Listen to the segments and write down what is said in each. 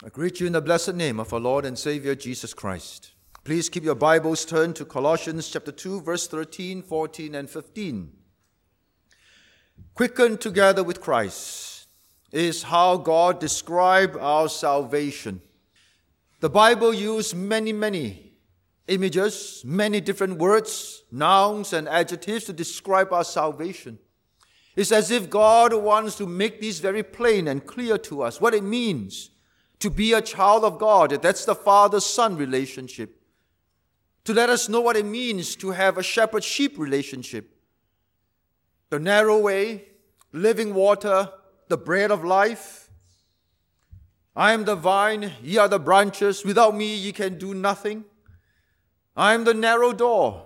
I greet you in the blessed name of our Lord and Savior Jesus Christ. Please keep your Bibles turned to Colossians chapter 2, verse 13, 14, and 15. Quickened together with Christ is how God described our salvation. The Bible used many images, many different words, nouns, and adjectives to describe our salvation. It's as if God wants to make this very plain and clear to us, what it means to be a child of God. That's the father-son relationship. To let us know what it means to have a shepherd-sheep relationship. The narrow way, living water, the bread of life. I am the vine, ye are the branches. Without me, ye can do nothing. I am the narrow door.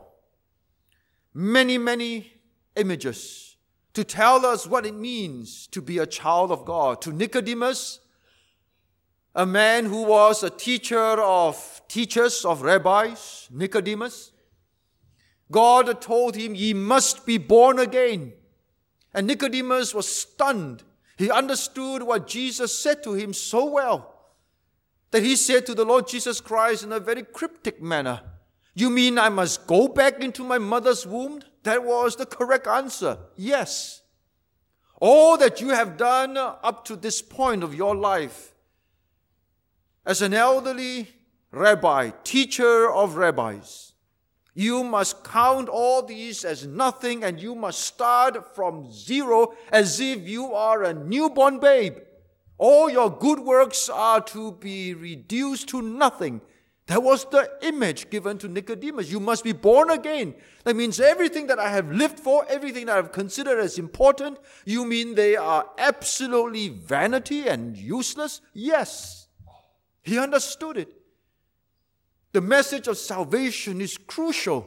Many images to tell us what it means to be a child of God. To Nicodemus, a man who was a teachers of rabbis, Nicodemus, God told him, ye must be born again. And Nicodemus was stunned. He understood what Jesus said to him so well that he said to the Lord Jesus Christ in a very cryptic manner, you mean I must go back into my mother's womb? That was the correct answer. Yes. All that you have done up to this point of your life, as an elderly rabbi, teacher of rabbis, you must count all these as nothing and you must start from zero as if you are a newborn babe. All your good works are to be reduced to nothing. That was the image given to Nicodemus. You must be born again. That means everything that I have lived for, everything that I have considered as important, you mean they are absolutely vanity and useless? Yes. He understood it. The message of salvation is crucial.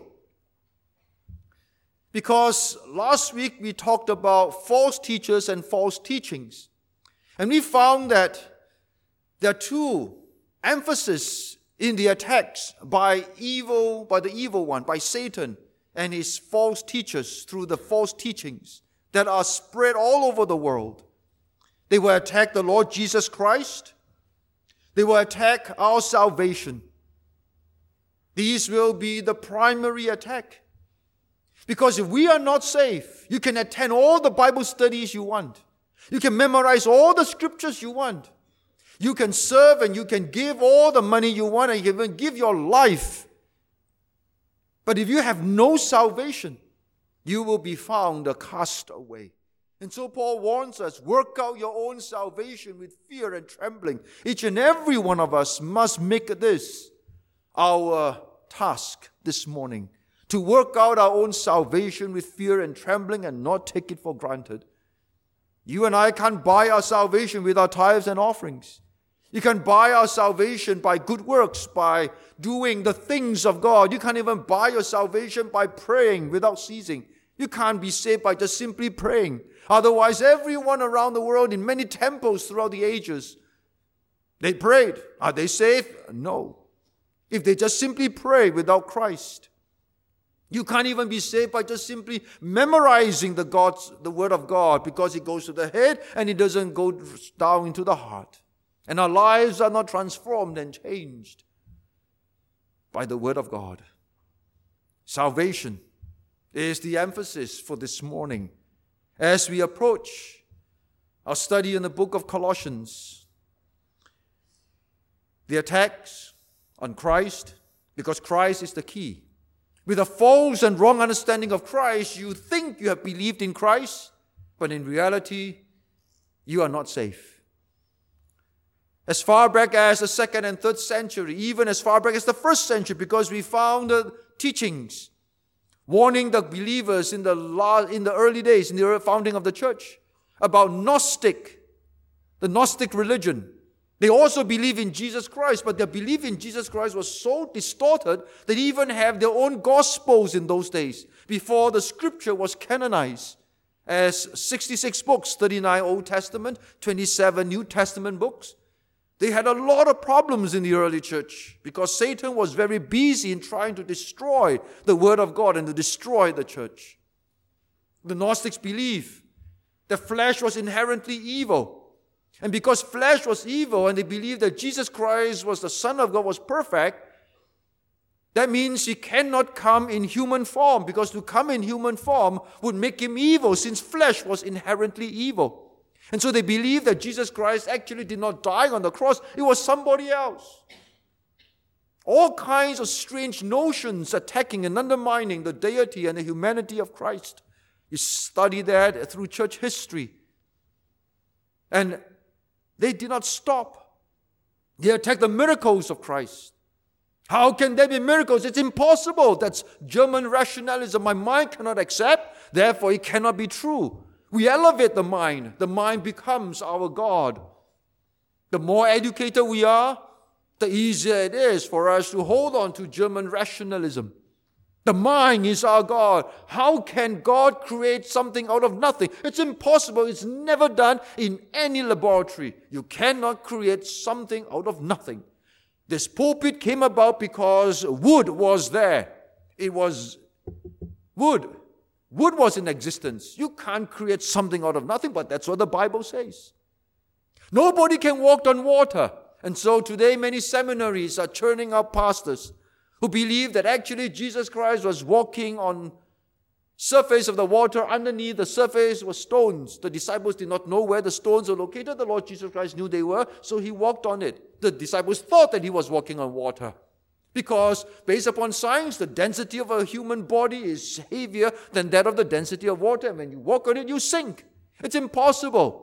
Because last week we talked about false teachers and false teachings. And we found that there are two emphases in the attacks by the evil one, by Satan and his false teachers through the false teachings that are spread all over the world. They will attack the Lord Jesus Christ. They will attack our salvation. These will be the primary attack. Because if we are not safe, you can attend all the Bible studies you want. You can memorize all the scriptures you want. You can serve and you can give all the money you want and you can even give your life. But if you have no salvation, you will be found a castaway. And so Paul warns us, work out your own salvation with fear and trembling. Each and every one of us must make this our task this morning, to work out our own salvation with fear and trembling and not take it for granted. You and I can't buy our salvation with our tithes and offerings. You can buy our salvation by good works, by doing the things of God. You can't even buy your salvation by praying without ceasing. You can't be saved by just simply praying. Otherwise, everyone around the world in many temples throughout the ages, they prayed. Are they saved? No. If they just simply pray without Christ, you can't even be saved by just simply memorizing the Word of God, because it goes to the head and it doesn't go down into the heart. And our lives are not transformed and changed by the Word of God. Salvation is the emphasis for this morning as we approach our study in the book of Colossians. The attacks on Christ, because Christ is the key. With a false and wrong understanding of Christ, you think you have believed in Christ, but in reality, you are not safe. As far back as the 2nd and 3rd century, even as far back as the 1st century, because we found the teachings warning the believers in the early days, in the founding of the church, about the Gnostic religion. They also believe in Jesus Christ, but their belief in Jesus Christ was so distorted that they even have their own gospels in those days, before the scripture was canonized as 66 books, 39 Old Testament, 27 New Testament books. They had a lot of problems in the early church because Satan was very busy in trying to destroy the Word of God and to destroy the church. The Gnostics believed the flesh was inherently evil. And because flesh was evil and they believed that Jesus Christ was the Son of God, was perfect, that means he cannot come in human form, because to come in human form would make him evil, since flesh was inherently evil. And so they believed that Jesus Christ actually did not die on the cross. It was somebody else. All kinds of strange notions attacking and undermining the deity and the humanity of Christ. You study that through church history. And they did not stop. They attacked the miracles of Christ. How can there be miracles? It's impossible. That's German rationalism. My mind cannot accept, therefore it cannot be true. We elevate the mind. The mind becomes our God. The more educated we are, the easier it is for us to hold on to German rationalism. The mind is our God. How can God create something out of nothing? It's impossible. It's never done in any laboratory. You cannot create something out of nothing. This pulpit came about because wood was there. It was wood. Wood was in existence. You can't create something out of nothing, but that's what the Bible says. Nobody can walk on water. And so today many seminaries are churning out pastors who believe that actually Jesus Christ was walking on surface of the water. Underneath the surface were stones. The disciples did not know where the stones were located. The Lord Jesus Christ knew they were, so he walked on it. The disciples thought that he was walking on water, because based upon science, the density of a human body is heavier than that of the density of water. And when you walk on it, you sink. It's impossible.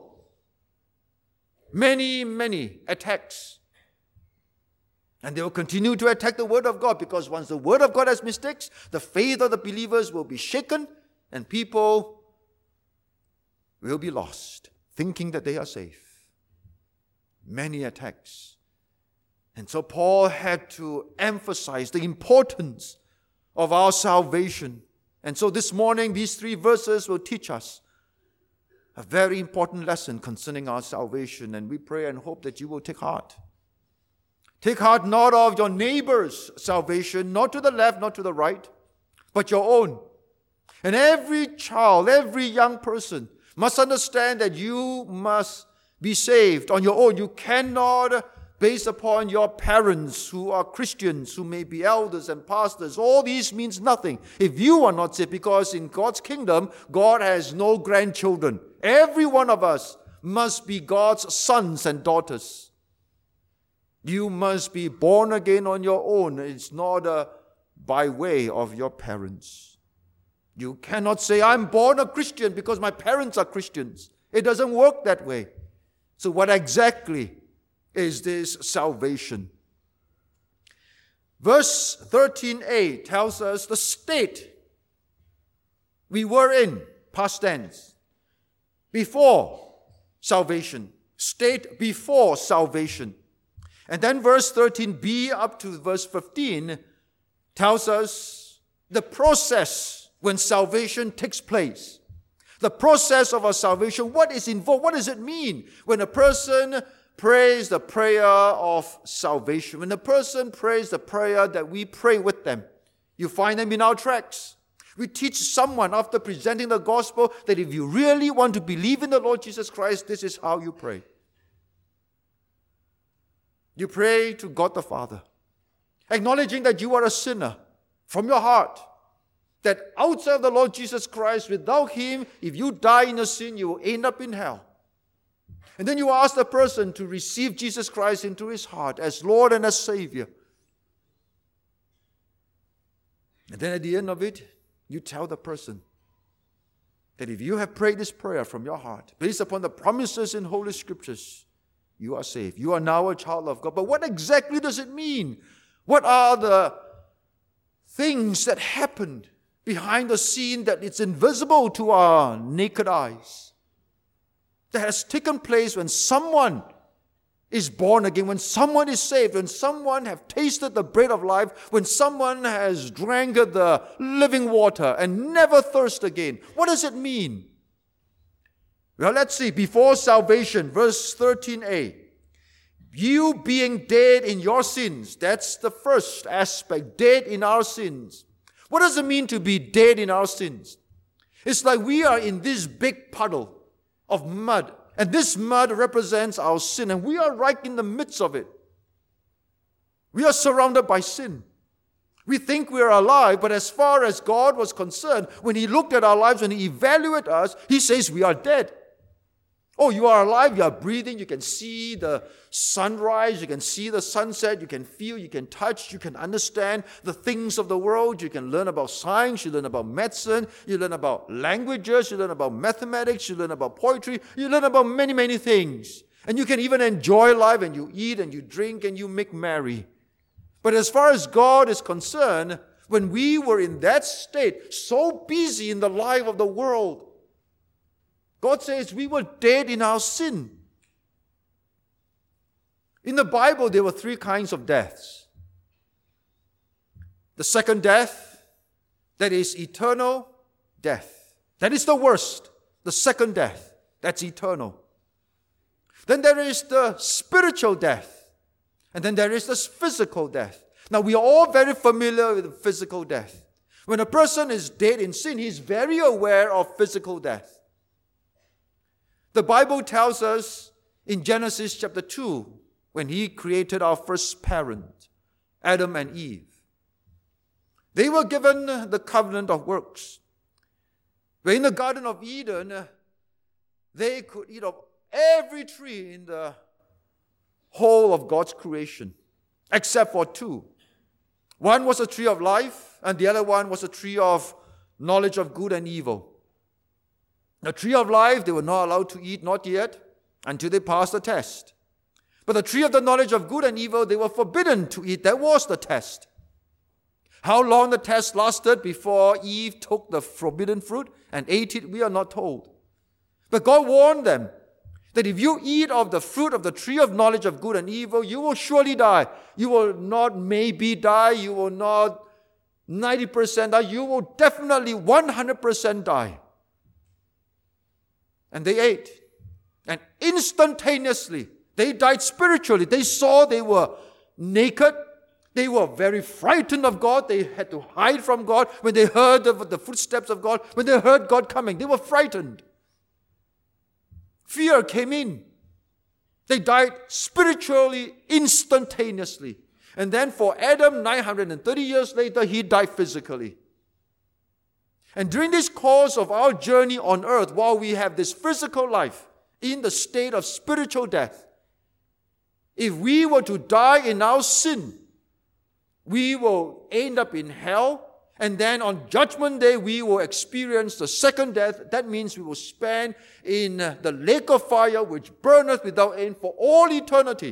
Many attacks. And they will continue to attack the Word of God, because once the Word of God has mistakes, the faith of the believers will be shaken and people will be lost, thinking that they are safe. Many attacks. And so Paul had to emphasize the importance of our salvation. And so this morning, these 3 verses will teach us a very important lesson concerning our salvation. And we pray and hope that you will take heart. Take heart not of your neighbor's salvation, not to the left, not to the right, but your own. And every child, every young person must understand that you must be saved on your own. You cannot, based upon your parents who are Christians, who may be elders and pastors, all these means nothing if you are not saved, because in God's kingdom, God has no grandchildren. Every one of us must be God's sons and daughters. You must be born again on your own. It's not by way of your parents. You cannot say, I'm born a Christian because my parents are Christians. It doesn't work that way. So what exactly is this salvation? Verse 13a tells us the state we were in, past tense, before salvation. State before salvation. And then verse 13b up to verse 15 tells us the process when salvation takes place. The process of our salvation, what is involved? What does it mean when a person prays the prayer of salvation? When a person prays the prayer that we pray with them, you find them in our tracts. We teach someone after presenting the gospel that if you really want to believe in the Lord Jesus Christ, this is how you pray. You pray to God the Father, acknowledging that you are a sinner from your heart, that outside of the Lord Jesus Christ, without Him, if you die in your sin, you will end up in hell. And then you ask the person to receive Jesus Christ into his heart as Lord and as Savior. And then at the end of it, you tell the person that if you have prayed this prayer from your heart, based upon the promises in Holy Scriptures, you are saved. You are now a child of God. But what exactly does it mean? What are the things that happened behind the scene that it's invisible to our naked eyes? That has taken place when someone is born again, when someone is saved, when someone has tasted the bread of life, when someone has drank the living water and never thirst again. What does it mean? Well, let's see. Before salvation, verse 13a. You being dead in your sins. That's the first aspect. Dead in our sins. What does it mean to be dead in our sins? It's like we are in this big puddle of mud And this mud represents our sin, and we are right in the midst of it. We are surrounded by sin. We think we are alive, but as far as God was concerned, when He looked at our lives, when He evaluated us, He says we are dead. Oh, you are alive, you are breathing, you can see the sunrise, you can see the sunset, you can feel, you can touch, you can understand the things of the world, you can learn about science, you learn about medicine, you learn about languages, you learn about mathematics, you learn about poetry, you learn about many, many things. And you can even enjoy life, and you eat and you drink and you make merry. But as far as God is concerned, when we were in that state, so busy in the life of the world, God says we were dead in our sin. In the Bible, there were 3 kinds of deaths. The second death, that is eternal death. That is the worst. The second death, that's eternal. Then there is the spiritual death. And then there is the physical death. Now, we are all very familiar with the physical death. When a person is dead in sin, he is very aware of physical death. The Bible tells us in Genesis chapter 2, when He created our first parent, Adam and Eve, they were given the covenant of works. Where in the Garden of Eden, they could eat of every tree in the whole of God's creation, except for 2. One was a tree of life, and the other one was a tree of knowledge of good and evil. The tree of life, they were not allowed to eat, not yet, until they passed the test. But the tree of the knowledge of good and evil, they were forbidden to eat. That was the test. How long the test lasted before Eve took the forbidden fruit and ate it, we are not told. But God warned them that if you eat of the fruit of the tree of knowledge of good and evil, you will surely die. You will not maybe die. You will not 90% die. You will definitely 100% die. And they ate. And instantaneously, they died spiritually. They saw they were naked. They were very frightened of God. They had to hide from God when they heard the footsteps of God. When they heard God coming, they were frightened. Fear came in. They died spiritually, instantaneously. And then for Adam, 930 years later, he died physically. And during this course of our journey on earth, while we have this physical life in the state of spiritual death, if we were to die in our sin, we will end up in hell. And then on Judgment Day, we will experience the second death. That means we will spend in the lake of fire which burneth without end for all eternity.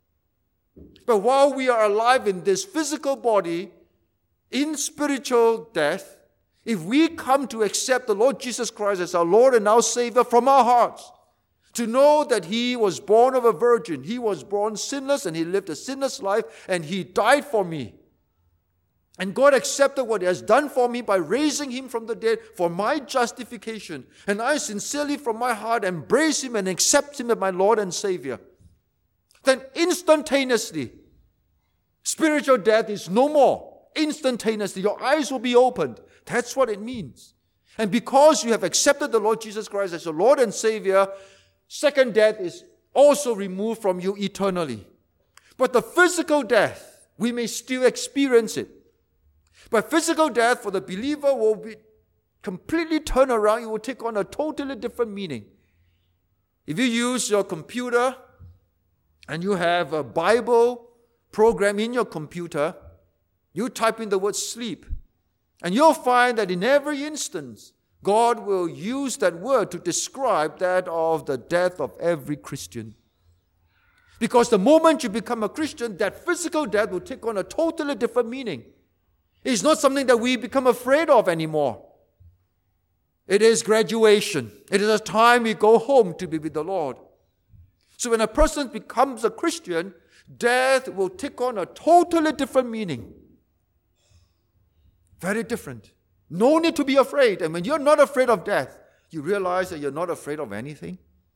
But while we are alive in this physical body, in spiritual death, if we come to accept the Lord Jesus Christ as our Lord and our Savior from our hearts, to know that He was born of a virgin, He was born sinless, and He lived a sinless life, and He died for me. And God accepted what He has done for me by raising Him from the dead for my justification. And I sincerely from my heart embrace Him and accept Him as my Lord and Savior. Then instantaneously, spiritual death is no more. Instantaneously, your eyes will be opened. That's what it means. And because you have accepted the Lord Jesus Christ as your Lord and Savior, second death is also removed from you eternally. But the physical death, we may still experience it. But physical death for the believer will be completely turned around. It will take on a totally different meaning. If you use your computer and you have a Bible program in your computer, you type in the word sleep. And you'll find that in every instance, God will use that word to describe that of the death of every Christian. Because the moment you become a Christian, that physical death will take on a totally different meaning. It's not something that we become afraid of anymore. It is graduation. It is a time we go home to be with the Lord. So when a person becomes a Christian, death will take on a totally different meaning. Very different. No need to be afraid. And when you're not afraid of death, you realize that you're not afraid of anything.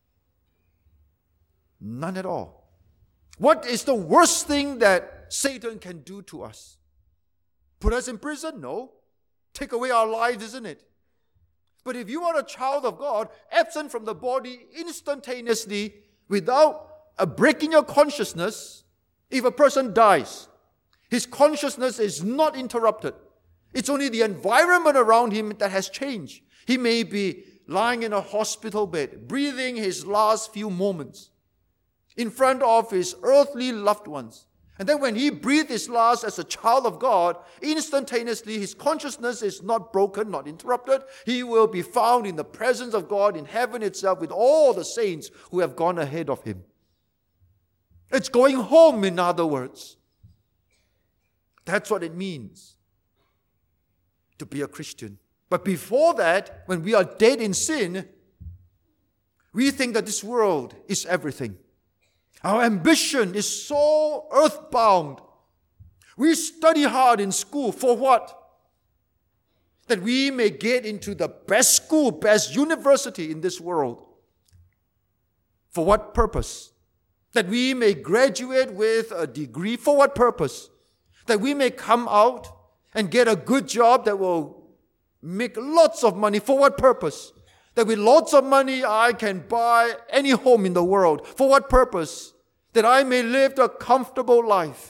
None at all. What is the worst thing that Satan can do to us? Put us in prison? No. Take away our lives, isn't it? But if you are a child of God, absent from the body instantaneously, without a break in your consciousness, if a person dies, his consciousness is not interrupted. It's only the environment around him that has changed. He may be lying in a hospital bed, breathing his last few moments in front of his earthly loved ones. And then when he breathed his last as a child of God, instantaneously his consciousness is not broken, not interrupted. He will be found in the presence of God in heaven itself with all the saints who have gone ahead of him. It's going home, in other words. That's what it means to be a Christian. But before that, when we are dead in sin, we think that this world is everything. Our ambition is so earthbound. We study hard in school for what? That we may get into the best school, best university in this world. For what purpose? That we may graduate with a degree. For what purpose? That we may come out and get a good job that will make lots of money. For what purpose? That with lots of money I can buy any home in the world. For what purpose? That I may live a comfortable life.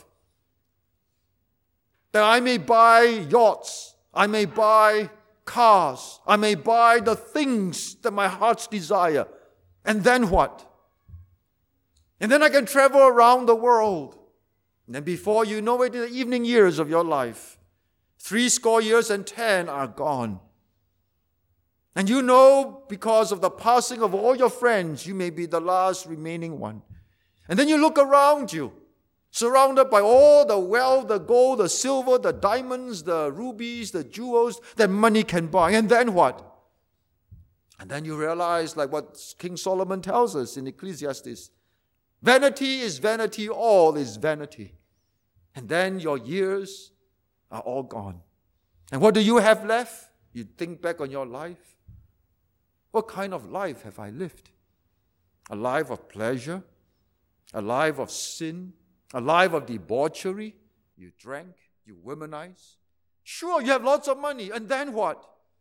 That I may buy yachts. I may buy cars. I may buy the things that my heart's desire. And then what? And then I can travel around the world. And then before you know it, in the evening years of your life, 70 years and 10 are gone. And you know, because of the passing of all your friends, you may be the last remaining one. And then you look around you, surrounded by all the wealth, the gold, the silver, the diamonds, the rubies, the jewels that money can buy. And then what? And then you realize, like what King Solomon tells us in Ecclesiastes, vanity is vanity, all is vanity. And then your years are all gone. And what do you have left? You think back on your life. What kind of life have I lived? A life of pleasure? A life of sin? A life of debauchery? You drank? You womanized? Sure, you have lots of money. And then what?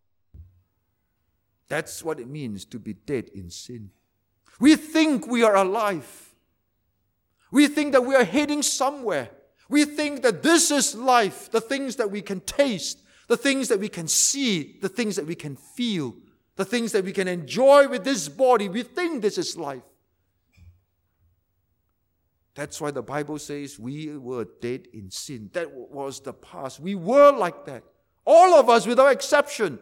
That's what it means to be dead in sin. We think we are alive. We think that we are heading somewhere. We think that this is life, the things that we can taste, the things that we can see, the things that we can feel, the things that we can enjoy with this body. We think this is life. That's why the Bible says we were dead in sin. That was the past. We were like that. All of us without exception.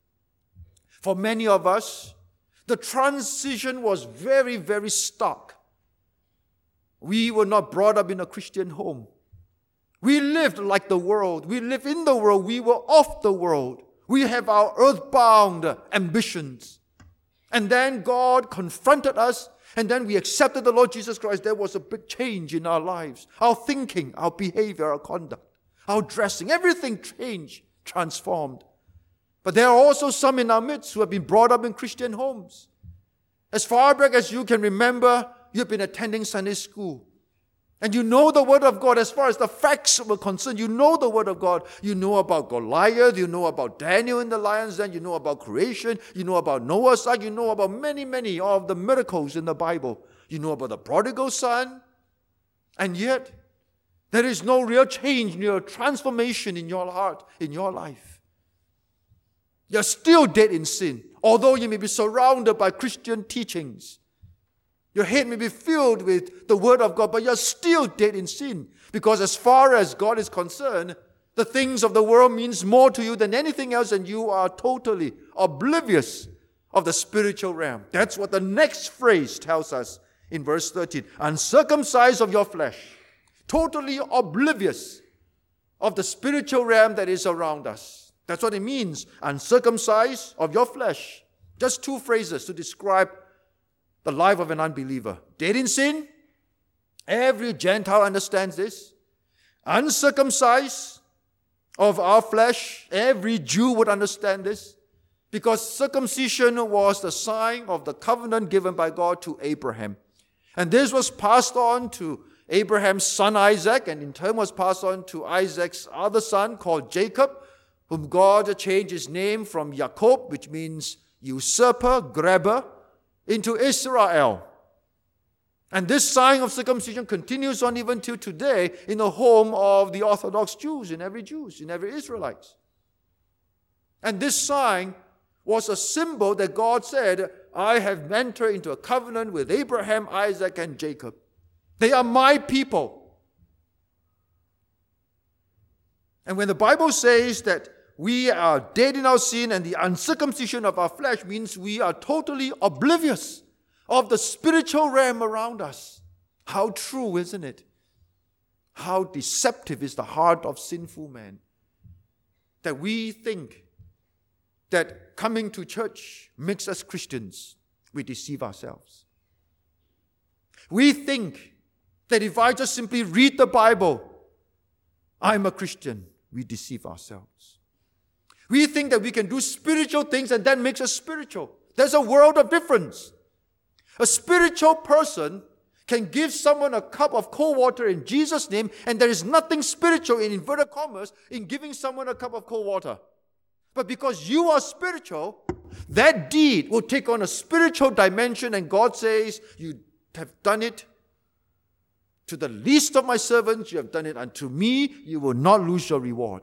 For many of us, the transition was very, very stark. We were not brought up in a Christian home. We lived like the world. We lived in the world. We were of the world. We have our earthbound ambitions. And then God confronted us, and then we accepted the Lord Jesus Christ. There was a big change in our lives. Our thinking, our behavior, our conduct, our dressing, everything changed, transformed. But there are also some in our midst who have been brought up in Christian homes. As far back as you can remember, you've been attending Sunday school. And you know the Word of God as far as the facts were concerned. You know the Word of God. You know about Goliath. You know about Daniel in the lion's den. You know about creation. You know about Noah's Ark. You know about many, many of the miracles in the Bible. You know about the prodigal son. And yet, there is no real change, no transformation in your heart, in your life. You're still dead in sin. Although you may be surrounded by Christian teachings. Your head may be filled with the Word of God, but you're still dead in sin. Because as far as God is concerned, the things of the world means more to you than anything else, and you are totally oblivious of the spiritual realm. That's what the next phrase tells us in verse 13. Uncircumcised of your flesh. Totally oblivious of the spiritual realm that is around us. That's what it means. Uncircumcised of your flesh. Just two phrases to describe the life of an unbeliever. Dead in sin. Every Gentile understands this. Uncircumcised of our flesh. Every Jew would understand this. Because circumcision was the sign of the covenant given by God to Abraham. And this was passed on to Abraham's son Isaac, and in turn was passed on to Isaac's other son called Jacob, whom God changed his name from Jacob, which means usurper, grabber, into Israel. And this sign of circumcision continues on even till today in the home of the Orthodox Jews, in every Israelite. And this sign was a symbol that God said, I have entered into a covenant with Abraham, Isaac, and Jacob. They are my people. And when the Bible says that we are dead in our sin and the uncircumcision of our flesh means we are totally oblivious of the spiritual realm around us. How true, isn't it? How deceptive is the heart of sinful man, that we think that coming to church makes us Christians. We deceive ourselves. We think that if I just simply read the Bible, I'm a Christian. We deceive ourselves. We think that we can do spiritual things and that makes us spiritual. There's a world of difference. A spiritual person can give someone a cup of cold water in Jesus' name, and there is nothing spiritual, in inverted commas, in giving someone a cup of cold water. But because you are spiritual, that deed will take on a spiritual dimension, and God says, you have done it to the least of my servants, you have done it unto me, you will not lose your reward.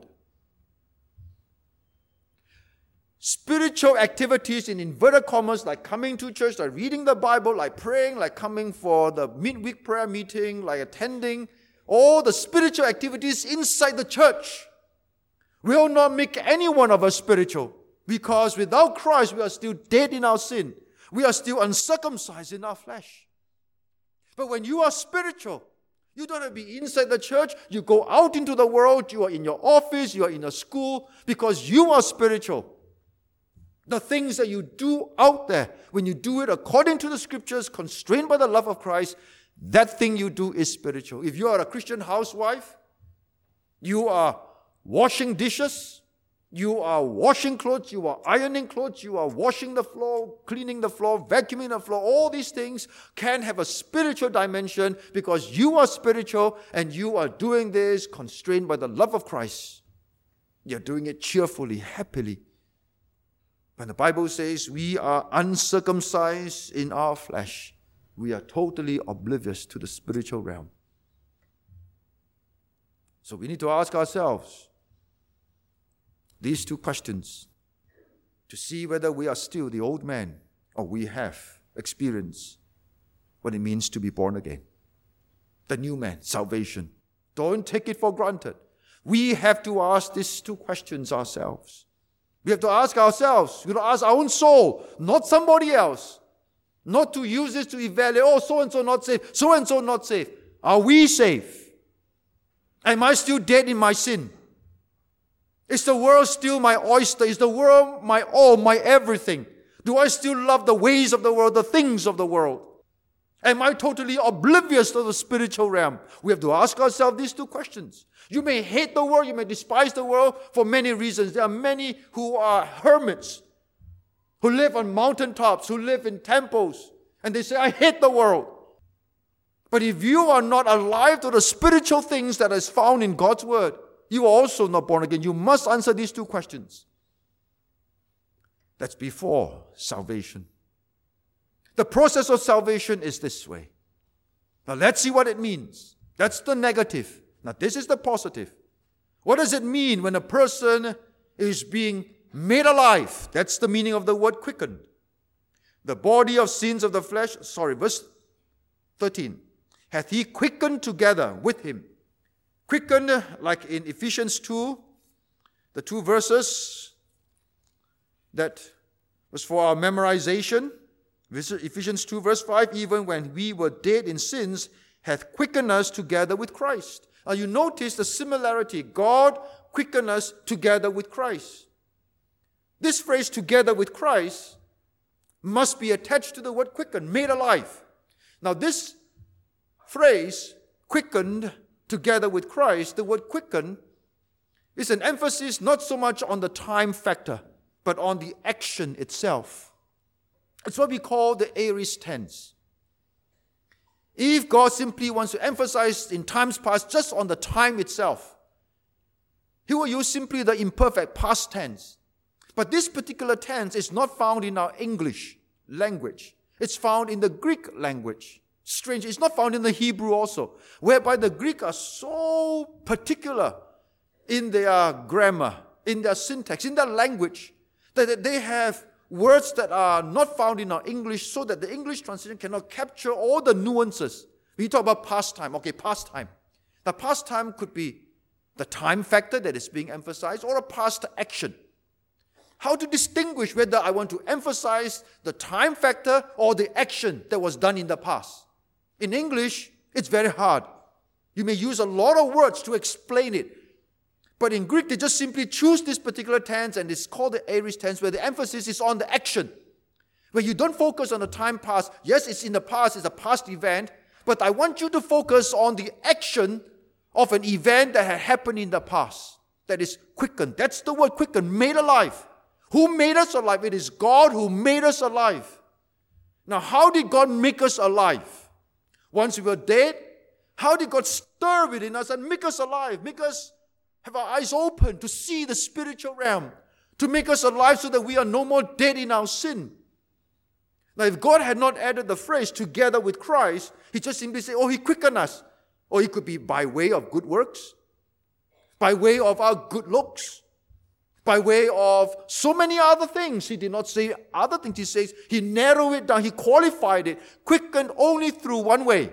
Spiritual activities in inverted commas, like coming to church, like reading the Bible, like praying, like coming for the midweek prayer meeting, like attending, all the spiritual activities inside the church will not make any one of us spiritual, because without Christ we are still dead in our sin. We are still uncircumcised in our flesh. But when you are spiritual, you don't have to be inside the church. You go out into the world. You are in your office. You are in a school, because you are spiritual. The things that you do out there, when you do it according to the scriptures, constrained by the love of Christ, that thing you do is spiritual. If you are a Christian housewife, you are washing dishes, you are washing clothes, you are ironing clothes, you are washing the floor, cleaning the floor, vacuuming the floor. All these things can have a spiritual dimension because you are spiritual and you are doing this constrained by the love of Christ. You're doing it cheerfully, happily. When the Bible says we are uncircumcised in our flesh, we are totally oblivious to the spiritual realm. So we need to ask ourselves these two questions to see whether we are still the old man or we have experienced what it means to be born again. The new man, salvation. Don't take it for granted. We have to ask these two questions ourselves. We have to ask ourselves, we have to ask our own soul, not somebody else. Not to use this to evaluate, oh, so-and-so not safe, so-and-so not safe. Are we safe? Am I still dead in my sin? Is the world still my oyster? Is the world my all, my everything? Do I still love the ways of the world, the things of the world? Am I totally oblivious to the spiritual realm? We have to ask ourselves these two questions. You may hate the world, you may despise the world for many reasons. There are many who are hermits, who live on mountaintops, who live in temples, and they say, I hate the world. But if you are not alive to the spiritual things that is found in God's word, you are also not born again. You must answer these two questions. That's before salvation. The process of salvation is this way. Now let's see what it means. That's the negative. Now this is the positive. What does it mean when a person is being made alive? That's the meaning of the word quickened. The body of sins of the flesh, verse 13. Hath he quickened together with him. Quickened, like in Ephesians 2, the 2 verses that was for our memorization. Ephesians 2 verse 5, even when we were dead in sins, hath quickened us together with Christ. Now you notice the similarity. God quickened us together with Christ. This phrase, together with Christ, must be attached to the word quicken, made alive. Now this phrase, quickened together with Christ, the word quicken, is an emphasis not so much on the time factor, but on the action itself. It's what we call the aorist tense. If God simply wants to emphasize in times past just on the time itself, he will use simply the imperfect past tense. But this particular tense is not found in our English language. It's found in the Greek language. Strange, it's not found in the Hebrew also, whereby the Greek are so particular in their grammar, in their syntax, in their language, that they have words that are not found in our English, so that the English translation cannot capture all the nuances. We talk about pastime. Okay, pastime. The pastime could be the time factor that is being emphasized, or a past action. How to distinguish whether I want to emphasize the time factor or the action that was done in the past? In English, it's very hard. You may use a lot of words to explain it. But in Greek, they just simply choose this particular tense, and it's called the aorist tense, where the emphasis is on the action. Where you don't focus on the time past. Yes, it's in the past, it's a past event, but I want you to focus on the action of an event that had happened in the past. That is quickened. That's the word quickened, made alive. Who made us alive? It is God who made us alive. Now, how did God make us alive? Once we were dead, how did God stir within us and make us alive? Make us have our eyes open to see the spiritual realm, to make us alive so that we are no more dead in our sin. Now, if God had not added the phrase together with Christ, he just simply said, he quickened us. Or it could be by way of good works, by way of our good looks, by way of so many other things. He did not say other things. He says he narrowed it down. He qualified it. Quickened only through one way.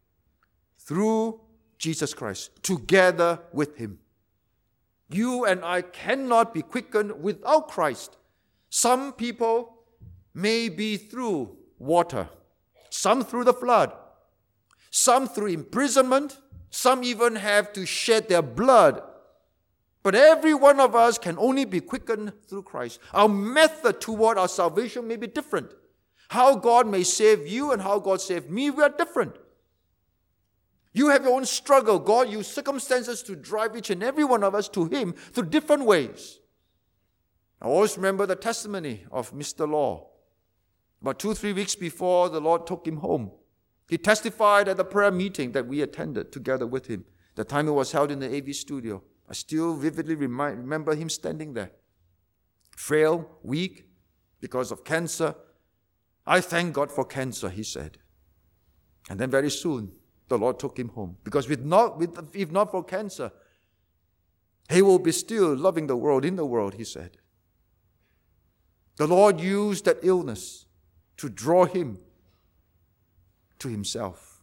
Through Jesus Christ. Together with him. You and I cannot be quickened without Christ. Some people may be through water. Some through the flood. Some through imprisonment. Some even have to shed their blood. But every one of us can only be quickened through Christ. Our method toward our salvation may be different. How God may save you and how God saved me, we are different. You have your own struggle. God used circumstances to drive each and every one of us to him through different ways. I always remember the testimony of Mr. Law. About 2-3 weeks before the Lord took him home, he testified at the prayer meeting that we attended together with him. The time it was held in the AV studio. I still vividly remember him standing there. Frail, weak, because of cancer. I thank God for cancer, he said. And then very soon, the Lord took him home. Because if not for cancer, he will be still loving the world, in the world, he said. The Lord used that illness to draw him to himself.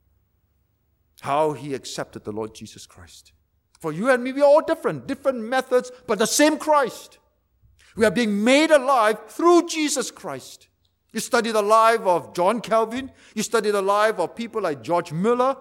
How he accepted the Lord Jesus Christ. For you and me, we are all different methods, but the same Christ. We are being made alive through Jesus Christ. You study the life of John Calvin. You study the life of people like George Muller,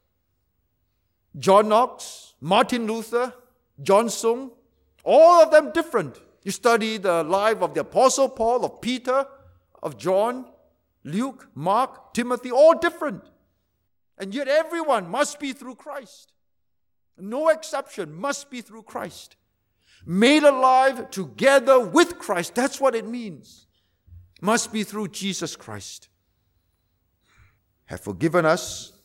John Knox, Martin Luther, John Sung. All of them different. You study the life of the Apostle Paul, of Peter, of John, Luke, Mark, Timothy, all different. And yet everyone must be through Christ. No exception, must be through Christ. Made alive together with Christ. That's what it means. Must be through Jesus Christ. Have forgiven us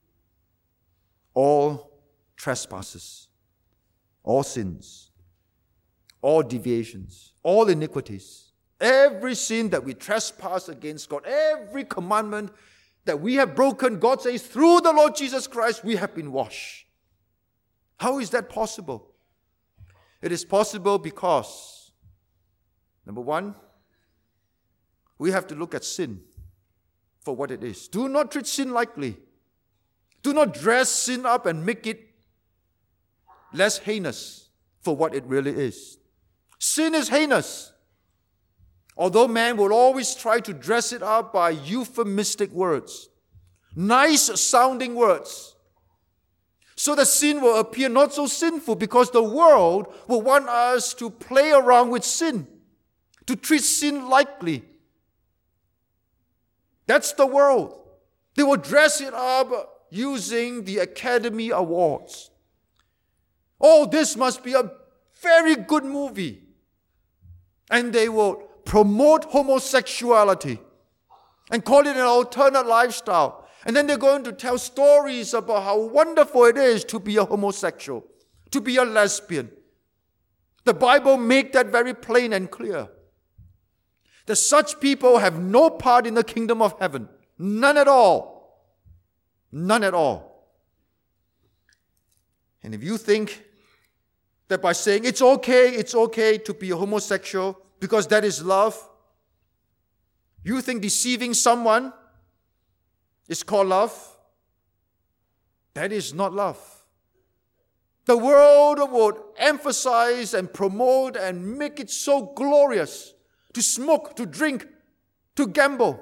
all trespasses, all sins, all deviations, all iniquities. Every sin that we trespass against God, every commandment that we have broken, God says, through the Lord Jesus Christ, we have been washed. How is that possible? It is possible because, number one, we have to look at sin for what it is. Do not treat sin lightly. Do not dress sin up and make it less heinous for what it really is. Sin is heinous. Although man will always try to dress it up by euphemistic words, nice sounding words, so that sin will appear not so sinful, because the world will want us to play around with sin, to treat sin lightly. That's the world. They will dress it up using the Academy Awards. Oh, this must be a very good movie. And they will promote homosexuality and call it an alternate lifestyle. And then they're going to tell stories about how wonderful it is to be a homosexual, to be a lesbian. The Bible makes that very plain and clear. That such people have no part in the kingdom of heaven. None at all. None at all. And if you think that by saying it's okay to be a homosexual because that is love, you think deceiving someone is called love, that is not love. The world would emphasize and promote and make it so glorious to smoke, to drink, to gamble.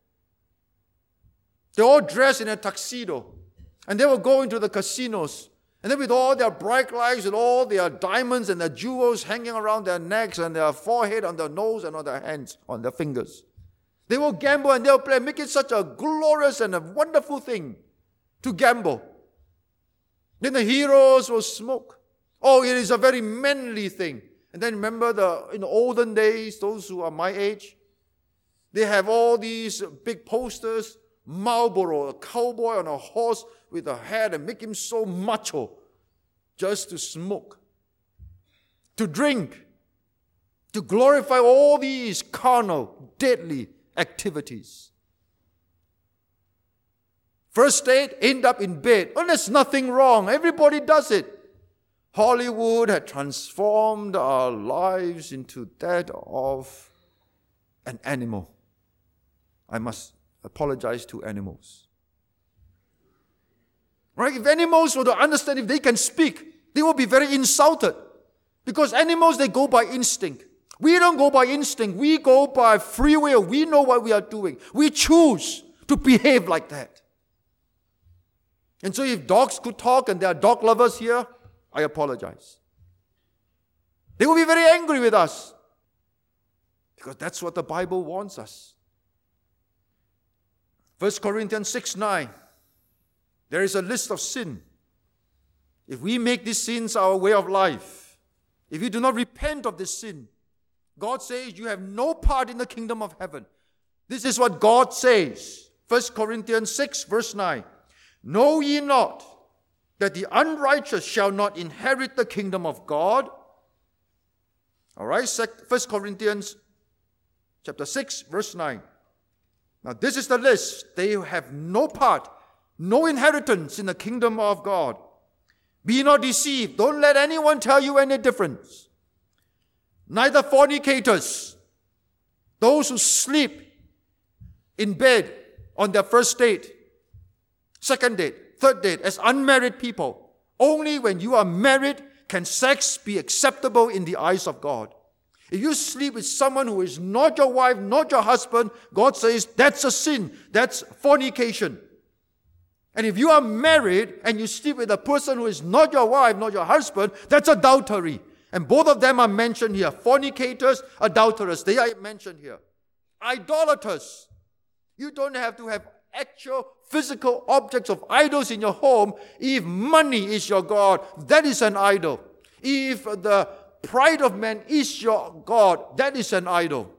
They all dress in a tuxedo and they will go into the casinos. And then with all their bright lights and all their diamonds and their jewels hanging around their necks and their forehead, on their nose and on their hands, on their fingers. They will gamble and they'll play, make it such a glorious and a wonderful thing to gamble. Then the heroes will smoke. Oh, it is a very manly thing. And then remember in the olden days, those who are my age, they have all these big posters, Marlboro, a cowboy on a horse with a hat and make him so macho just to smoke, to drink, to glorify all these carnal, deadly activities. First date, end up in bed. Oh, there's nothing wrong. Everybody does it. Hollywood had transformed our lives into that of an animal. I must apologize to animals. Right? If animals were to understand, if they can speak, they will be very insulted. Because animals, they go by instinct. We don't go by instinct. We go by free will. We know what we are doing. We choose to behave like that. And so if dogs could talk, and there are dog lovers here, I apologize. They will be very angry with us. Because that's what the Bible wants us. 1 Corinthians 6:9. There is a list of sin. If we make these sins our way of life, if you do not repent of this sin, God says you have no part in the kingdom of heaven. This is what God says. 1 Corinthians 6 verse 9. Know ye not that the unrighteous shall not inherit the kingdom of God? All right, 1 Corinthians chapter 6 verse 9. Now this is the list. They have no part, no inheritance in the kingdom of God. Be not deceived. Don't let anyone tell you any difference. Neither fornicators, those who sleep in bed on their first date, second date, third date, as unmarried people. Only when you are married can sex be acceptable in the eyes of God. If you sleep with someone who is not your wife, not your husband, God says that's a sin. That's fornication. And if you are married and you sleep with a person who is not your wife, not your husband, that's adultery. And both of them are mentioned here. Fornicators, adulterers, they are mentioned here. Idolaters. You don't have to have actual physical objects of idols in your home. If money is your God, that is an idol. If the pride of man is your God, that is an idol.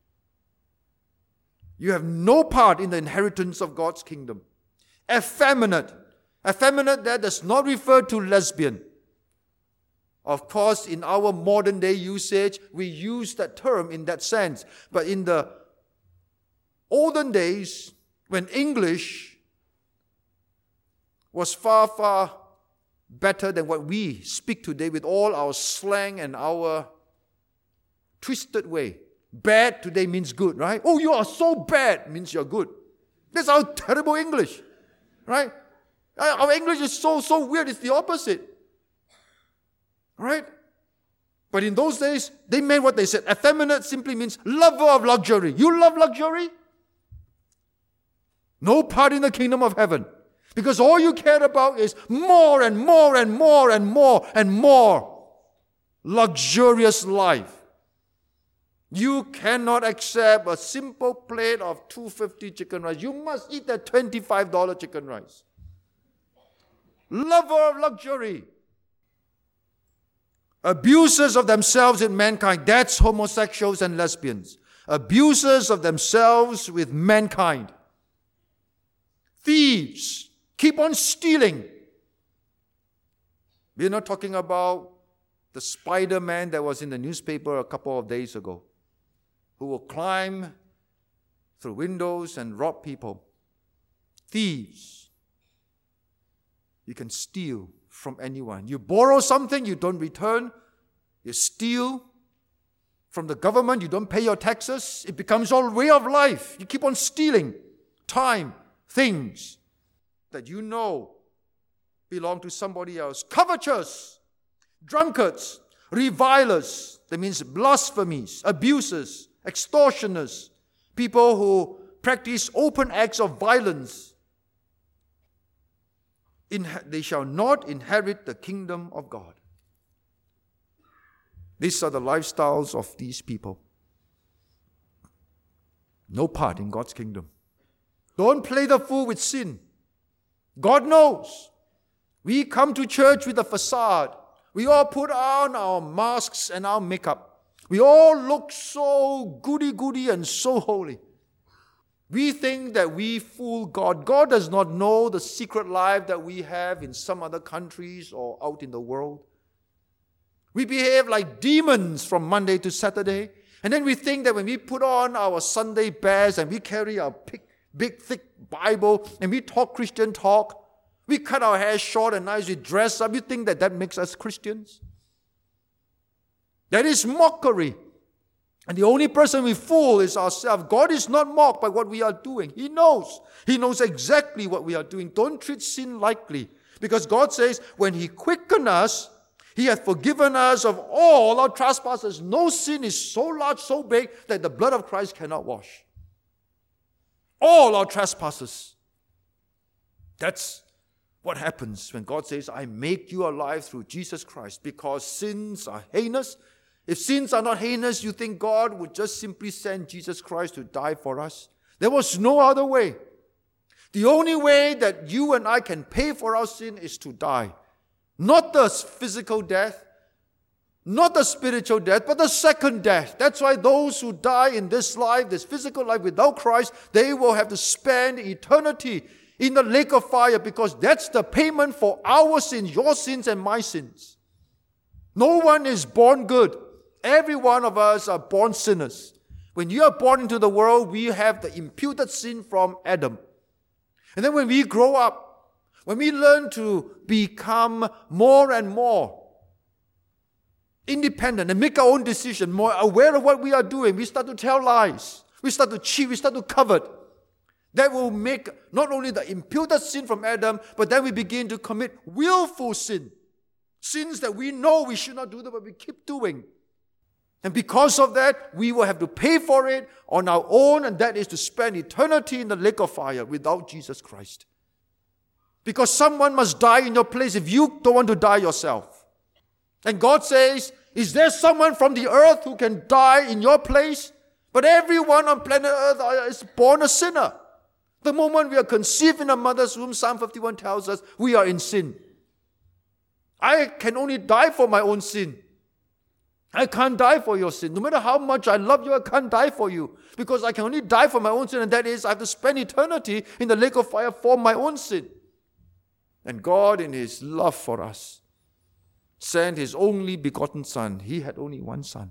You have no part in the inheritance of God's kingdom. Effeminate. Effeminate, that does not refer to lesbian. Of course, in our modern day usage, we use that term in that sense. But in the olden days, when English was far, far better than what we speak today with all our slang and our twisted way. Bad today means good, right? Oh, you are so bad means you're good. That's our terrible English, right? Our English is so weird. It's the opposite, right? But in those days, they meant what they said. Effeminate simply means lover of luxury. You love luxury? No part in the kingdom of heaven. Because all you care about is more and more and more and more and more luxurious life. You cannot accept a simple plate of $2.50 chicken rice. You must eat that $25 chicken rice. Lover of luxury. Abusers of themselves in mankind. That's homosexuals and lesbians. Abusers of themselves with mankind. Thieves. Keep on stealing. We're not talking about the Spider-Man that was in the newspaper a couple of days ago, who will climb through windows and rob people. Thieves. You can steal from anyone. You borrow something, you don't return. You steal from the government, you don't pay your taxes. It becomes your way of life. You keep on stealing time, things that you know belong to somebody else. Covetous, drunkards, revilers, that means blasphemies, abusers, extortioners, people who practice open acts of violence. They shall not inherit the kingdom of God. These are the lifestyles of these people. No part in God's kingdom. Don't play the fool with sin. God knows. We come to church with a facade. We all put on our masks and our makeup. We all look so goody-goody and so holy. We think that we fool God. God does not know the secret life that we have in some other countries or out in the world. We behave like demons from Monday to Saturday. And then we think that when we put on our Sunday best and we carry our big, thick Bible and we talk Christian talk, we cut our hair short and nice, we dress up, you think that that makes us Christians? That is mockery. And the only person we fool is ourselves. God is not mocked by what we are doing. He knows. He knows exactly what we are doing. Don't treat sin lightly. Because God says, when He quickened us, He hath forgiven us of all our trespasses. No sin is so large, so big, that the blood of Christ cannot wash. All our trespasses. That's what happens when God says, I make you alive through Jesus Christ, because sins are heinous. If sins are not heinous, you think God would just simply send Jesus Christ to die for us? There was no other way. The only way that you and I can pay for our sin is to die. Not the physical death, not the spiritual death, but the second death. That's why those who die in this life, this physical life without Christ, they will have to spend eternity in the lake of fire, because that's the payment for our sins, your sins and my sins. No one is born good. Every one of us are born sinners. When you are born into the world, we have the imputed sin from Adam. And then when we grow up, when we learn to become more and more independent and make our own decision, more aware of what we are doing, we start to tell lies. We start to cheat. We start to covet. That will make not only the imputed sin from Adam, but then we begin to commit willful sin. Sins that we know we should not do, but we keep doing. And because of that, we will have to pay for it on our own, and that is to spend eternity in the lake of fire without Jesus Christ. Because someone must die in your place if you don't want to die yourself. And God says, is there someone from the earth who can die in your place? But everyone on planet earth is born a sinner. The moment we are conceived in a mother's womb, Psalm 51 tells us, we are in sin. I can only die for my own sin. I can't die for your sin. No matter how much I love you, I can't die for you. Because I can only die for my own sin, and that is I have to spend eternity in the lake of fire for my own sin. And God, in His love for us, sent His only begotten Son. He had only one Son.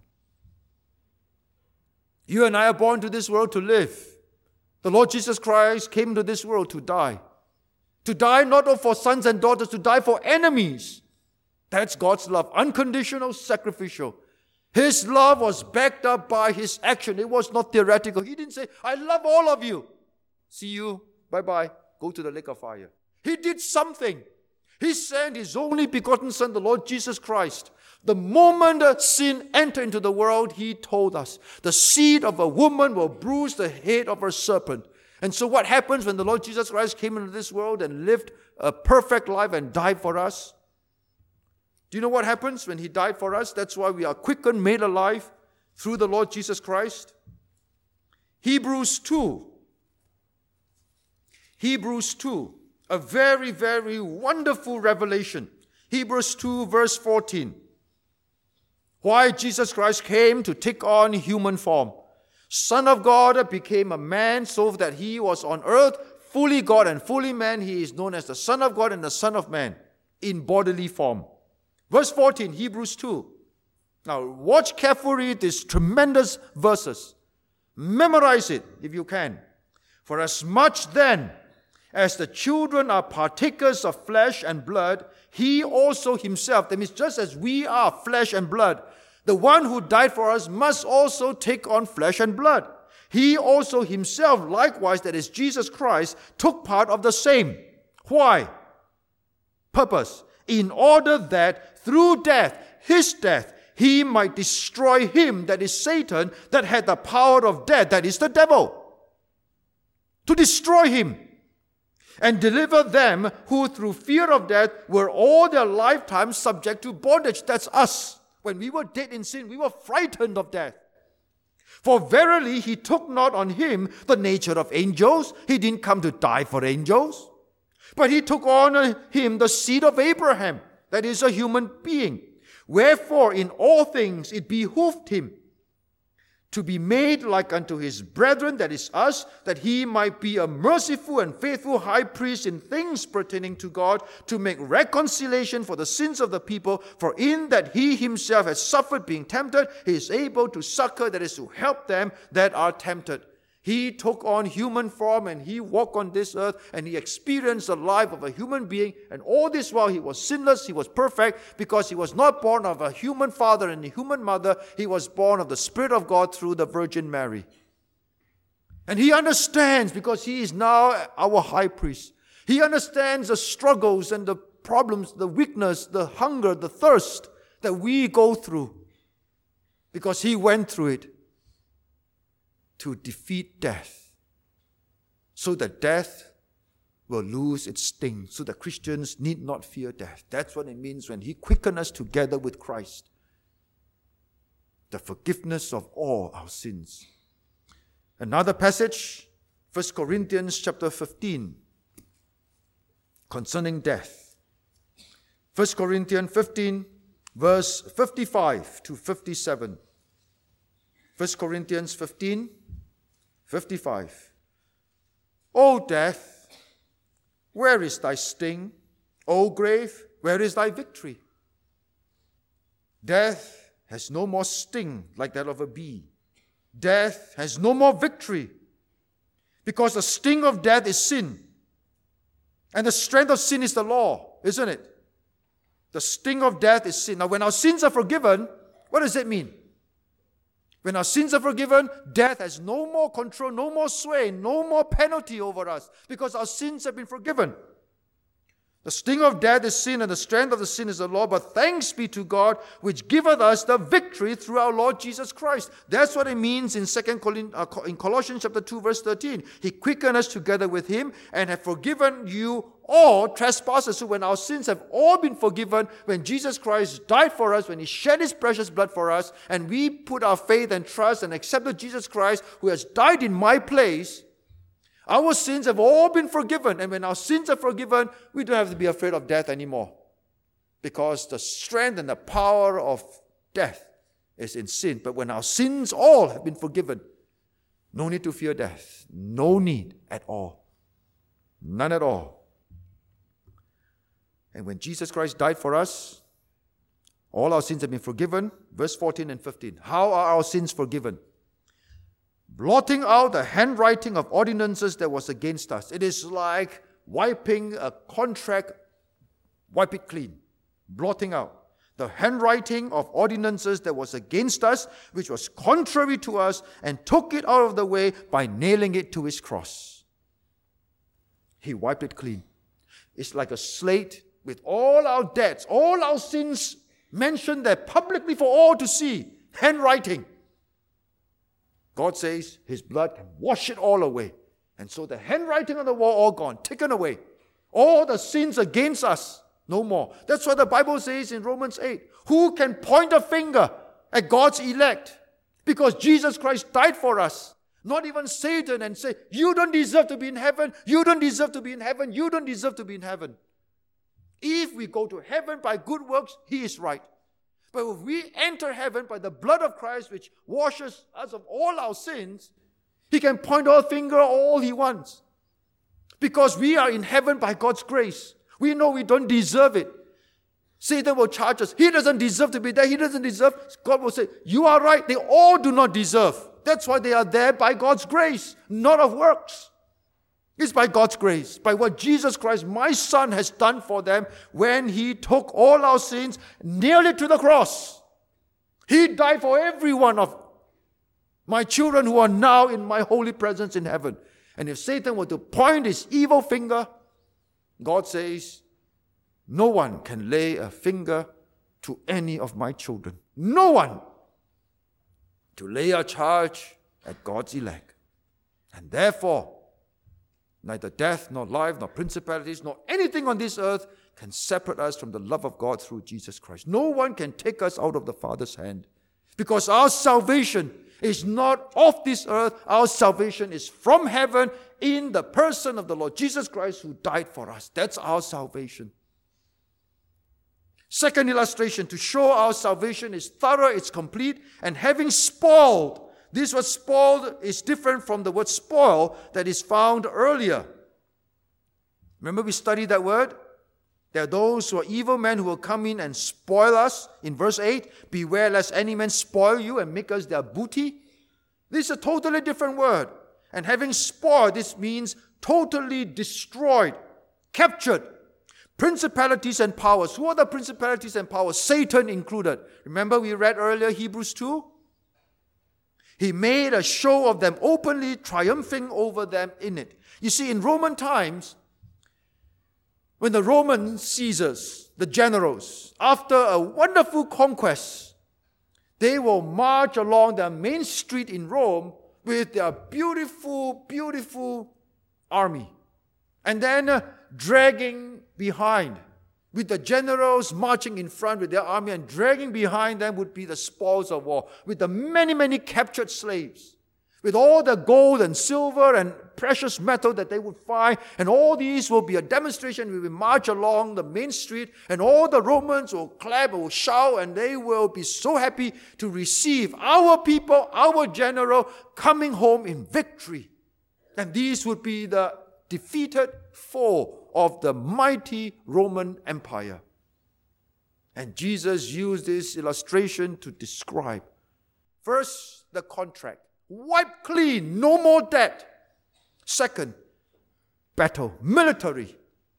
You and I are born to this world to live. The Lord Jesus Christ came to this world to die. To die not only for sons and daughters, to die for enemies. That's God's love. Unconditional, sacrificial. His love was backed up by His action. It was not theoretical. He didn't say, I love all of you. See you. Bye-bye. Go to the lake of fire. He did something. He sent His only begotten Son, the Lord Jesus Christ. The moment sin entered into the world, He told us, the seed of a woman will bruise the head of her serpent. And so what happens when the Lord Jesus Christ came into this world and lived a perfect life and died for us? Do you know what happens when He died for us? That's why we are quickened, made alive through the Lord Jesus Christ. Hebrews 2. Hebrews 2. A very, very wonderful revelation. Hebrews 2 verse 14. Why Jesus Christ came to take on human form. Son of God became a man so that He was on earth, fully God and fully man. He is known as the Son of God and the Son of Man in bodily form. Verse 14, Hebrews 2. Now, watch carefully these tremendous verses. Memorize it if you can. For as much then as the children are partakers of flesh and blood, he also himself, that means just as we are flesh and blood, the one who died for us must also take on flesh and blood. He also himself likewise, that is Jesus Christ, took part of the same. Why? Purpose. In order that through death, his death, he might destroy him, that is Satan, that had the power of death, that is the devil. To destroy him. And deliver them who through fear of death were all their lifetime subject to bondage. That's us. When we were dead in sin, we were frightened of death. For verily he took not on him the nature of angels. He didn't come to die for angels. But he took on him the seed of Abraham, that is a human being. Wherefore in all things it behooved him to be made like unto his brethren, that is us, that he might be a merciful and faithful high priest in things pertaining to God, to make reconciliation for the sins of the people. For in that he himself has suffered being tempted, he is able to succor, that is to help them that are tempted. He took on human form and he walked on this earth and he experienced the life of a human being. And all this while he was sinless, he was perfect, because he was not born of a human father and a human mother. He was born of the Spirit of God through the Virgin Mary. And he understands, because he is now our high priest. He understands the struggles and the problems, the weakness, the hunger, the thirst that we go through, because he went through it to defeat death, so that death will lose its sting, so that Christians need not fear death. That's what it means when he quickened us together with Christ. The forgiveness of all our sins. Another passage, 1 Corinthians chapter 15, concerning death. 1 Corinthians 15, verse 55 to 57. 1 Corinthians 15, 55. O death, where is thy sting? O grave, where is thy victory? Death has no more sting like that of a bee. Death has no more victory, because the sting of death is sin. And the strength of sin is the law, isn't it? The sting of death is sin. Now, when our sins are forgiven, what does it mean? When our sins are forgiven, death has no more control, no more sway, no more penalty over us, because our sins have been forgiven. The sting of death is sin, and the strength of the sin is the law. But thanks be to God, which giveth us the victory through our Lord Jesus Christ. That's what it means in in Colossians chapter 2, verse 13. He quickened us together with him and have forgiven you all trespasses. So when our sins have all been forgiven, when Jesus Christ died for us, when he shed his precious blood for us, and we put our faith and trust and accepted Jesus Christ, who has died in my place, our sins have all been forgiven. And when our sins are forgiven, we don't have to be afraid of death anymore, because the strength and the power of death is in sin. But when our sins all have been forgiven, no need to fear death. No need at all. None at all. And when Jesus Christ died for us, all our sins have been forgiven. Verse 14 and 15. How are our sins forgiven? Blotting out the handwriting of ordinances that was against us. It is like wiping a contract, wipe it clean. Blotting out the handwriting of ordinances that was against us, which was contrary to us, and took it out of the way by nailing it to his cross. He wiped it clean. It's like a slate with all our debts, all our sins mentioned there publicly for all to see. Handwriting. God says his blood can wash it all away. And so the handwriting on the wall all gone, taken away. All the sins against us, no more. That's what the Bible says in Romans 8. Who can point a finger at God's elect? Because Jesus Christ died for us. Not even Satan, and say, you don't deserve to be in heaven, you don't deserve to be in heaven, you don't deserve to be in heaven. If we go to heaven by good works, he is right. But if we enter heaven by the blood of Christ, which washes us of all our sins, he can point our finger all he wants. Because we are in heaven by God's grace. We know we don't deserve it. Satan will charge us. He doesn't deserve to be there. He doesn't deserve. God will say, you are right. They all do not deserve. That's why they are there by God's grace, not of works. It's by God's grace, by what Jesus Christ, my Son, has done for them when He took all our sins, nailed it to the cross. He died for every one of my children who are now in my holy presence in heaven. And if Satan were to point his evil finger, God says, no one can lay a finger to any of my children. No one to lay a charge at God's elect. And therefore, neither death, nor life, nor principalities, nor anything on this earth can separate us from the love of God through Jesus Christ. No one can take us out of the Father's hand. Because our salvation is not of this earth. Our salvation is from heaven in the person of the Lord Jesus Christ who died for us. That's our salvation. Second illustration, to show our salvation is thorough, it's complete, and having spoiled. This word spoiled is different from the word spoil that is found earlier. Remember we studied that word? There are those who are evil men who will come in and spoil us. In verse 8, beware lest any man spoil you and make us their booty. This is a totally different word. And having spoiled, this means totally destroyed, captured. Principalities and powers. Who are the principalities and powers? Satan included. Remember we read earlier Hebrews 2? He made a show of them openly, triumphing over them in it. You see, in Roman times, when the Roman Caesars, the generals, after a wonderful conquest, they will march along the main street in Rome with their beautiful, beautiful army. And then dragging behind, with the generals marching in front with their army, and dragging behind them would be the spoils of war, with the many, many captured slaves, with all the gold and silver and precious metal that they would find. And all these will be a demonstration. We will march along the main street, and all the Romans will clap, will shout, and they will be so happy to receive our people, our general, coming home in victory. And these would be the defeated foe of the mighty Roman Empire. And Jesus used this illustration to describe, first, the contract. Wipe clean, no more debt. Second, battle, military.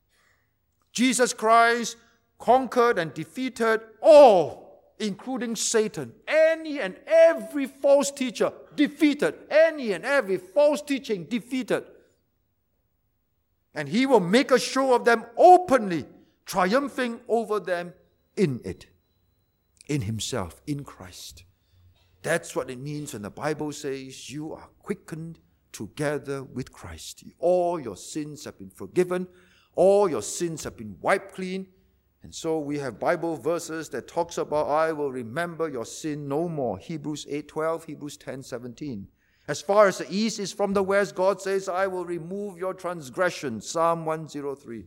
Jesus Christ conquered and defeated all, including Satan. Any and every false teacher defeated. Any and every false teaching defeated. And He will make a show of them openly, triumphing over them in it, in Himself, in Christ. That's what it means when the Bible says you are quickened together with Christ. All your sins have been forgiven. All your sins have been wiped clean. And so we have Bible verses that talks about, I will remember your sin no more. Hebrews 8:12, Hebrews 10:17. As far as the east is from the west, God says, I will remove your transgression. Psalm 103.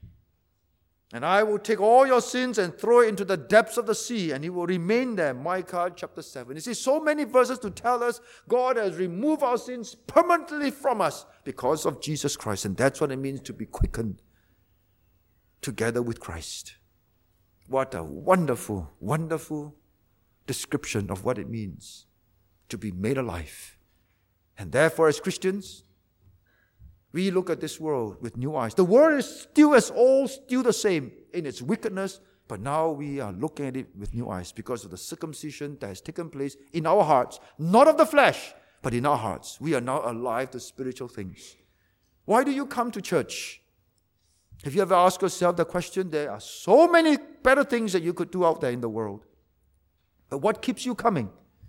And I will take all your sins and throw it into the depths of the sea, and it will remain there. Micah chapter 7. You see, so many verses to tell us God has removed our sins permanently from us because of Jesus Christ. And that's what it means to be quickened together with Christ. What a wonderful, wonderful description of what it means to be made alive. And therefore, as Christians, we look at this world with new eyes. The world is still as old, still the same in its wickedness, but now we are looking at it with new eyes because of the circumcision that has taken place in our hearts, not of the flesh, but in our hearts. We are now alive to spiritual things. Why do you come to church? Have you ever asked yourself the question? There are so many better things that you could do out there in the world. But what keeps you coming?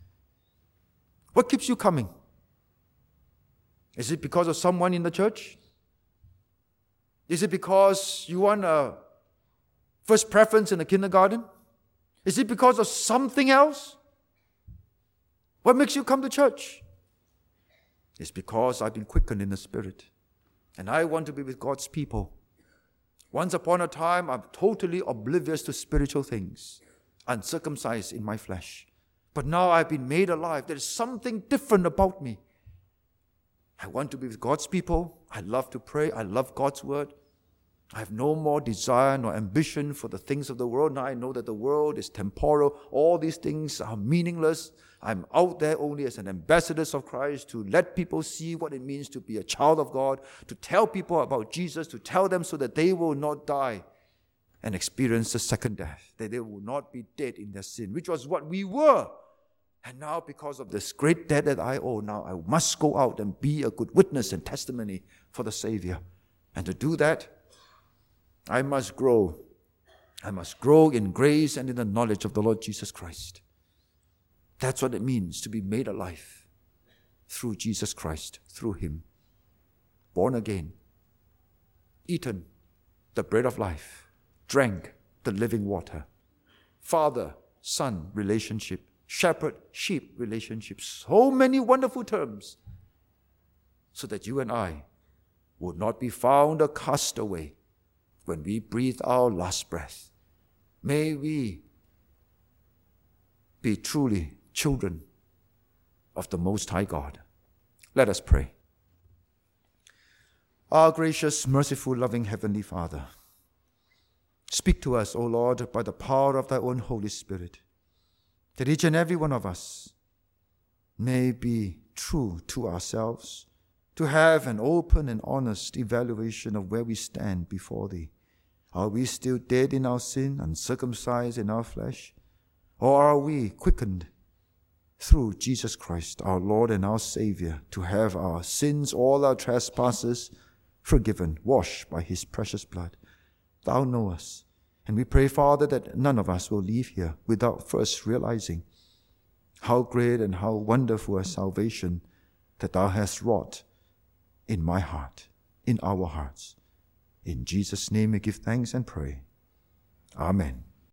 What keeps you coming? Is it because of someone in the church? Is it because you want a first preference in the kindergarten? Is it because of something else? What makes you come to church? It's because I've been quickened in the Spirit. And I want to be with God's people. Once upon a time, I'm totally oblivious to spiritual things, uncircumcised in my flesh. But now I've been made alive. There is something different about me. I want to be with God's people. I love to pray. I love God's word. I have no more desire nor ambition for the things of the world. Now I know that the world is temporal. All these things are meaningless. I'm out there only as an ambassador of Christ to let people see what it means to be a child of God, to tell people about Jesus, to tell them so that they will not die and experience the second death, that they will not be dead in their sin, which was what we were. And now because of this great debt that I owe, now I must go out and be a good witness and testimony for the Savior. And to do that, I must grow. I must grow in grace and in the knowledge of the Lord Jesus Christ. That's what it means to be made alive through Jesus Christ, through Him. Born again, eaten the bread of life, drank the living water. Father-son relationship, shepherd-sheep relationship. So many wonderful terms so that you and I would not be found a castaway when we breathe our last breath. May we be truly children of the Most High God. Let us pray. Our gracious, merciful, loving Heavenly Father, speak to us, O Lord, by the power of Thy own Holy Spirit, that each and every one of us may be true to ourselves, to have an open and honest evaluation of where we stand before Thee. Are we still dead in our sin, uncircumcised in our flesh? Or are we quickened through Jesus Christ, our Lord and our Savior, to have our sins, all our trespasses forgiven, washed by His precious blood? Thou knowest. And we pray, Father, that none of us will leave here without first realizing how great and how wonderful a salvation that Thou hast wrought in my heart, in our hearts. In Jesus' name we give thanks and pray. Amen.